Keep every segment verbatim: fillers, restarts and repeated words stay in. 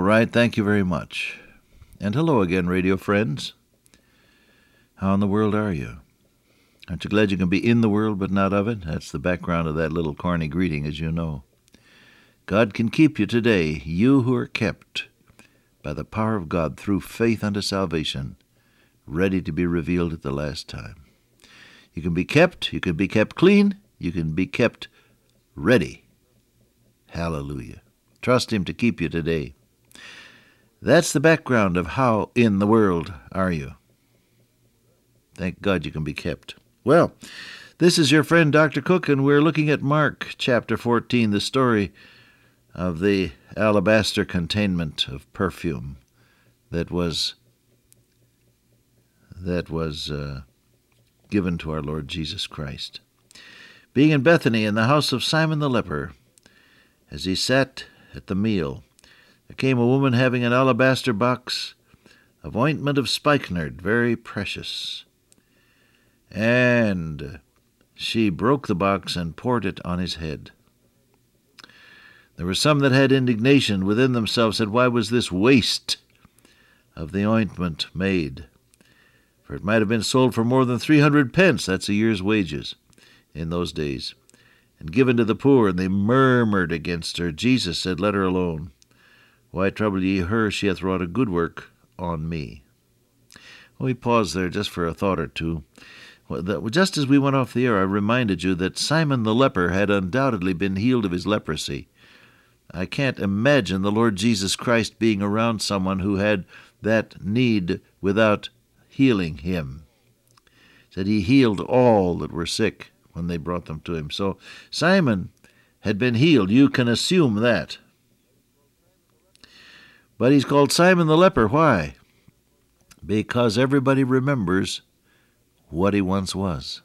right, thank you very much. And hello again, radio friends. How in the world are you? Aren't you glad you can be in the world but not of it? That's the background of that little corny greeting, as you know. God can keep you today, you who are kept by the power of God through faith unto salvation, ready to be revealed at the last time. You can be kept, you can be kept clean, you can be kept ready. Hallelujah. Trust Him to keep you today. That's the background of how in the world are you. Thank God you can be kept. Well, this is your friend Doctor Cook, and we're looking at Mark chapter fourteen, the story of the alabaster containment of perfume that was that was uh, given to our Lord Jesus Christ. Being in Bethany in the house of Simon the leper, as he sat at the meal, there came a woman having an alabaster box of ointment of spikenard, very precious. And she broke the box and poured it on his head. There were some that had indignation within themselves, said, "Why was this waste of the ointment made? For it might have been sold for more than three hundred pence," that's a year's wages in those days, "and given to the poor." And they murmured against her. Jesus said, "Let her alone. Why trouble ye her? She hath wrought a good work on me." Well, we pause there just for a thought or two. Just as we went off the air, I reminded you that Simon the leper had undoubtedly been healed of his leprosy. I can't imagine the Lord Jesus Christ being around someone who had that need without healing him. He said he healed all that were sick when they brought them to him. So Simon had been healed. You can assume that. But he's called Simon the leper. Why? Because everybody remembers what he once was.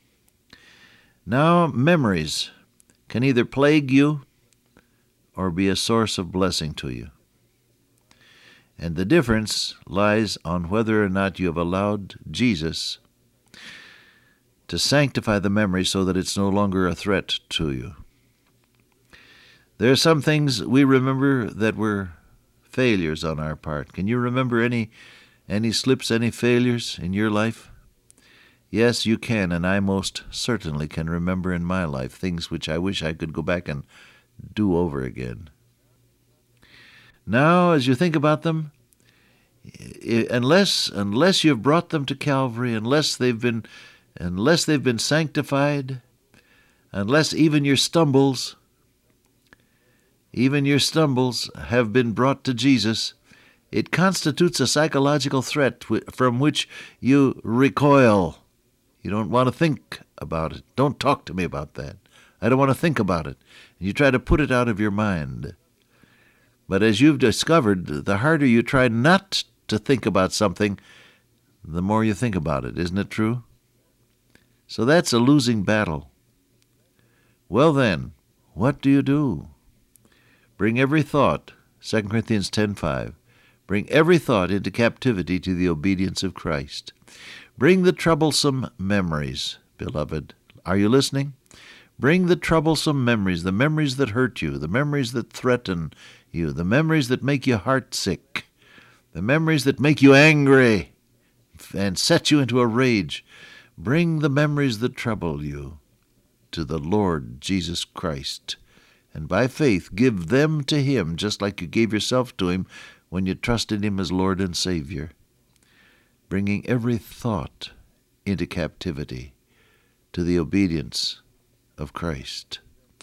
Now, memories can either plague you or be a source of blessing to you. And the difference lies on whether or not you have allowed Jesus to sanctify the memory so that it's no longer a threat to you. There are some things we remember that were failures on our part. Can you remember any any slips, any failures in your life? Yes, you can, and I most certainly can remember in my life things which I wish I could go back and do over again. Now, as you think about them, unless unless you've brought them to Calvary, unless they've been unless they've been sanctified, unless even your stumbles, even your stumbles have been brought to Jesus, it constitutes a psychological threat from which you recoil. You don't want to think about it. Don't talk to me about that. I don't want to think about it. You try to put it out of your mind. But as you've discovered, the harder you try not to think about something, the more you think about it. Isn't it true? So that's a losing battle. Well then, what do you do? Bring every thought, Second Corinthians ten five, bring every thought into captivity to the obedience of Christ. Bring the troublesome memories, beloved. Are you listening? Bring the troublesome memories, the memories that hurt you, the memories that threaten you, the memories that make you heartsick, the memories that make you angry and set you into a rage. Bring the memories that trouble you to the Lord Jesus Christ, and by faith give them to Him just like you gave yourself to Him when you trusted Him as Lord and Savior, bringing every thought into captivity to the obedience of Christ.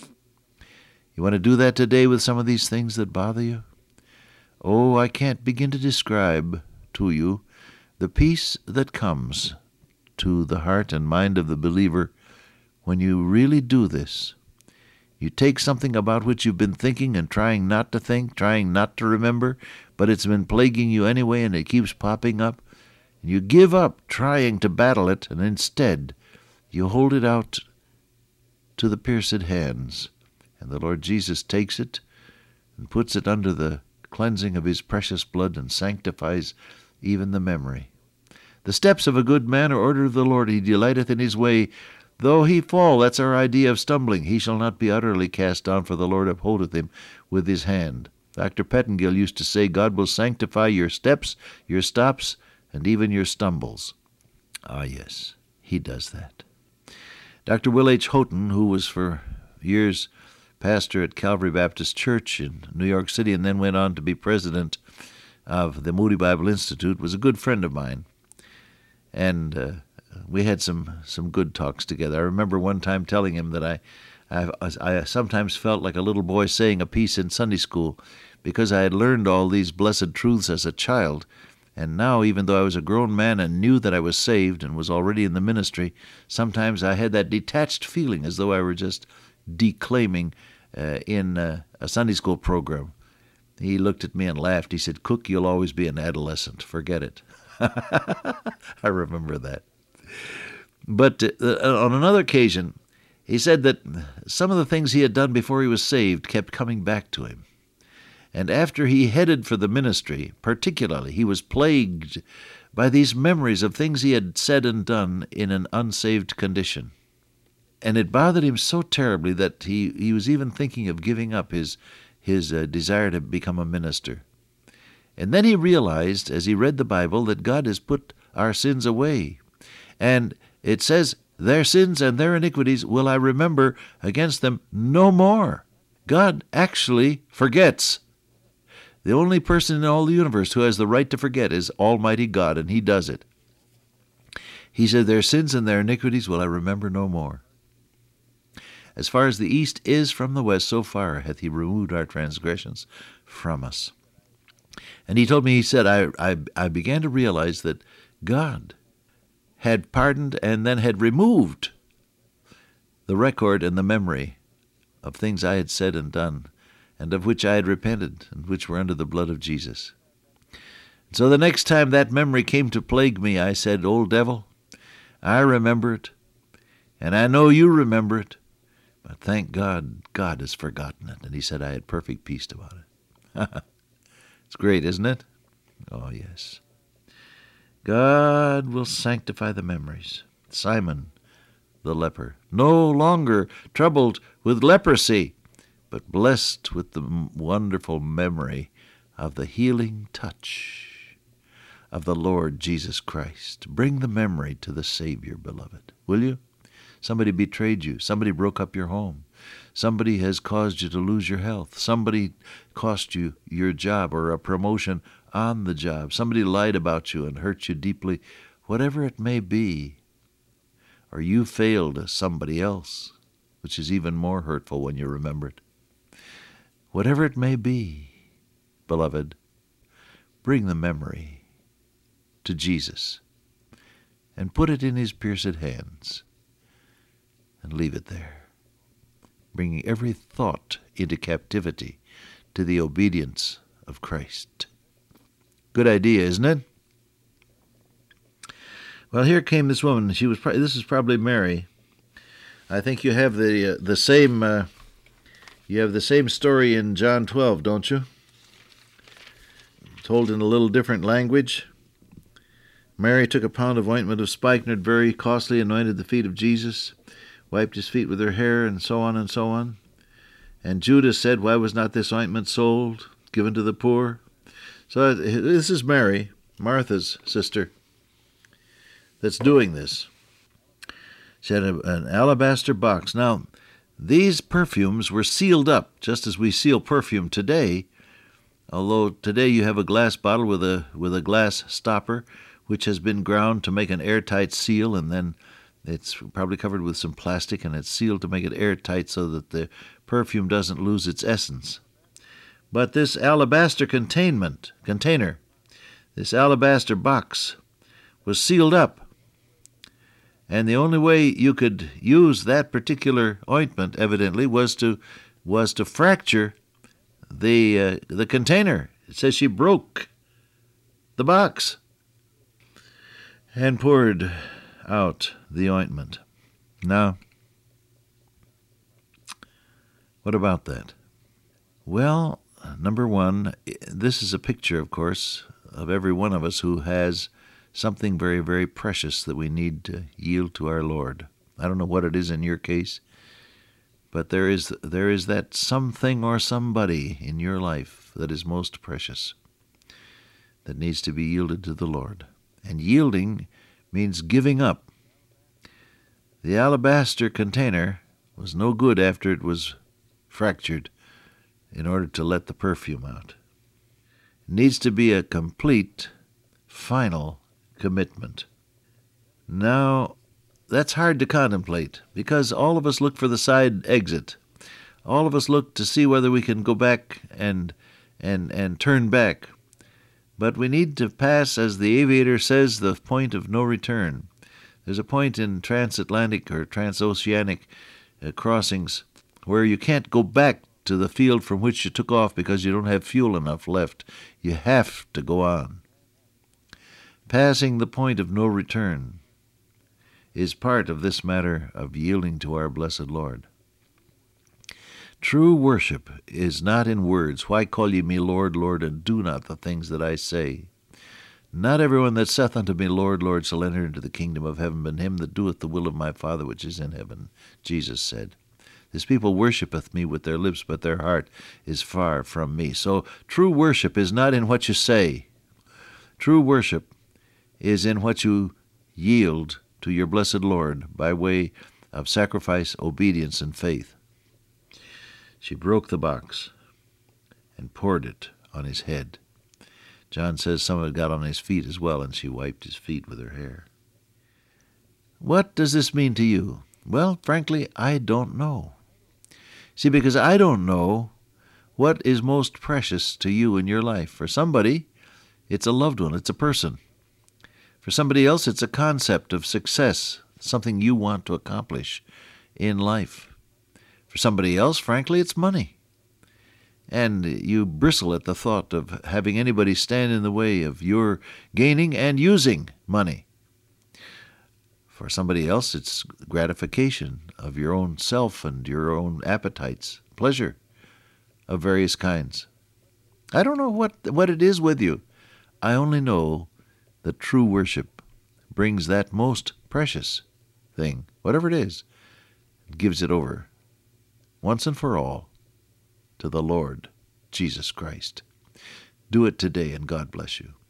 You want to do that today with some of these things that bother you? Oh, I can't begin to describe to you the peace that comes to the heart and mind of the believer when you really do this. You take something about which you've been thinking and trying not to think, trying not to remember, but it's been plaguing you anyway and it keeps popping up. And you give up trying to battle it, and instead you hold it out to the pierced hands. And the Lord Jesus takes it and puts it under the cleansing of His precious blood and sanctifies even the memory. The steps of a good man are ordered of the Lord. He delighteth in His way. Though he fall, that's our idea of stumbling, he shall not be utterly cast down, for the Lord upholdeth him with His hand. Doctor Pettingill used to say, God will sanctify your steps, your stops, and even your stumbles. Ah, yes, he does that. Doctor Will H. Houghton, who was for years pastor at Calvary Baptist Church in New York City and then went on to be president of the Moody Bible Institute, was a good friend of mine. And uh, we had some, some good talks together. I remember one time telling him that I, I, I sometimes felt like a little boy saying a piece in Sunday school because I had learned all these blessed truths as a child. And now, even though I was a grown man and knew that I was saved and was already in the ministry, sometimes I had that detached feeling as though I were just declaiming uh, in uh, a Sunday school program. He looked at me and laughed. He said, Cook, you'll always be an adolescent. Forget it. I remember that. But uh, on another occasion, he said that some of the things he had done before he was saved kept coming back to him. And after he headed for the ministry, particularly, he was plagued by these memories of things he had said and done in an unsaved condition. And it bothered him so terribly that he, he was even thinking of giving up his, his uh, desire to become a minister. And then he realized, as he read the Bible, that God has put our sins away. And it says, their sins and their iniquities will I remember against them no more. God actually forgets. The only person in all the universe who has the right to forget is Almighty God, and he does it. He said, their sins and their iniquities will I remember no more. As far as the east is from the west, so far hath he removed our transgressions from us. And he told me, he said, I, I, I began to realize that God had pardoned and then had removed the record and the memory of things I had said and done, and of which I had repented, and which were under the blood of Jesus. And so the next time that memory came to plague me, I said, old devil, I remember it, and I know you remember it, but thank God, God has forgotten it. And he said I had perfect peace about it. It's great, isn't it? Oh, yes. God will sanctify the memories. Simon the leper, no longer troubled with leprosy, but blessed with the wonderful memory of the healing touch of the Lord Jesus Christ. Bring the memory to the Savior, beloved, will you? Somebody betrayed you. Somebody broke up your home. Somebody has caused you to lose your health. Somebody cost you your job or a promotion on the job. Somebody lied about you and hurt you deeply. Whatever it may be, or you failed somebody else, which is even more hurtful when you remember it. Whatever it may be, beloved, bring the memory to Jesus and put it in his pierced hands and leave it there, bringing every thought into captivity to the obedience of Christ. Good idea, isn't it? Well, here came this woman. She was. This is probably Mary. I think you have the uh, the same. Uh, you have the same story in John twelve, don't you? Told in a little different language. Mary took a pound of ointment of spikenard, very costly, anointed the feet of Jesus, wiped his feet with her hair, and so on and so on. And Judas said, "Why was not this ointment sold, given to the poor?" So this is Mary, Martha's sister, that's doing this. She had a, an alabaster box. Now, these perfumes were sealed up, just as we seal perfume today, although today you have a glass bottle with a with a glass stopper, which has been ground to make an airtight seal, and then it's probably covered with some plastic, and it's sealed to make it airtight so that the perfume doesn't lose its essence. But this alabaster containment, container, this alabaster box, was sealed up. And the only way you could use that particular ointment, evidently, was to was to fracture the uh, the container. It says she broke the box and poured out the ointment. Now, what about that? Well, number one, this is a picture, of course, of every one of us who has something very, very precious that we need to yield to our Lord. I don't know what it is in your case. But there is there is that something or somebody in your life that is most precious, that needs to be yielded to the Lord. And yielding means giving up. The alabaster container was no good after it was fractured in order to let the perfume out. It needs to be a complete, final commitment. Now, that's hard to contemplate because all of us look for the side exit. All of us look to see whether we can go back and and and turn back. But we need to pass, as the aviator says, the point of no return. There's a point in transatlantic or transoceanic uh, crossings where you can't go back to the field from which you took off because you don't have fuel enough left. You have to go on. Passing the point of no return is part of this matter of yielding to our blessed Lord. True worship is not in words. Why call ye me Lord, Lord, and do not the things that I say? Not everyone that saith unto me, Lord, Lord, shall enter into the kingdom of heaven, but him that doeth the will of my Father which is in heaven. Jesus said, This people worshipeth me with their lips, but their heart is far from me. So true worship is not in what you say. True worship is in what you yield to your blessed Lord by way of sacrifice, obedience, and faith. She broke the box and poured it on his head. John says some of it got on his feet as well, and she wiped his feet with her hair. What does this mean to you? Well, frankly, I don't know. See, because I don't know what is most precious to you in your life. For somebody, it's a loved one, it's a person. For somebody else, it's a concept of success, something you want to accomplish in life. For somebody else, frankly, it's money. And you bristle at the thought of having anybody stand in the way of your gaining and using money. For somebody else, it's gratification of your own self and your own appetites, pleasure of various kinds. I don't know what, what it is with you. I only know that true worship brings that most precious thing, whatever it is, gives it over once and for all to the Lord Jesus Christ. Do it today, and God bless you.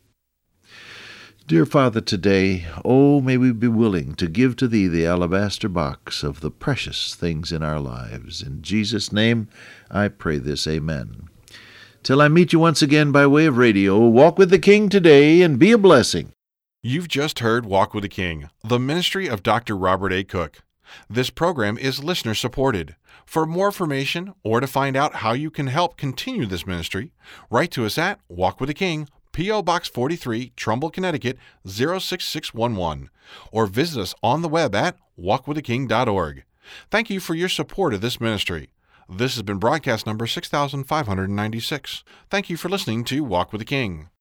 Dear Father, today, oh, may we be willing to give to Thee the alabaster box of the precious things in our lives. In Jesus' name, I pray this. Amen. Till I meet you once again by way of radio, walk with the King today and be a blessing. You've just heard Walk with the King, the ministry of Doctor Robert A. Cook. This program is listener-supported. For more information or to find out how you can help continue this ministry, write to us at Walk with the King, P O. Box forty-three, Trumbull, Connecticut, zero six six one one, or visit us on the web at walk with the king dot org. Thank you for your support of this ministry. This has been broadcast number six thousand five hundred ninety-six. Thank you for listening to Walk with the King.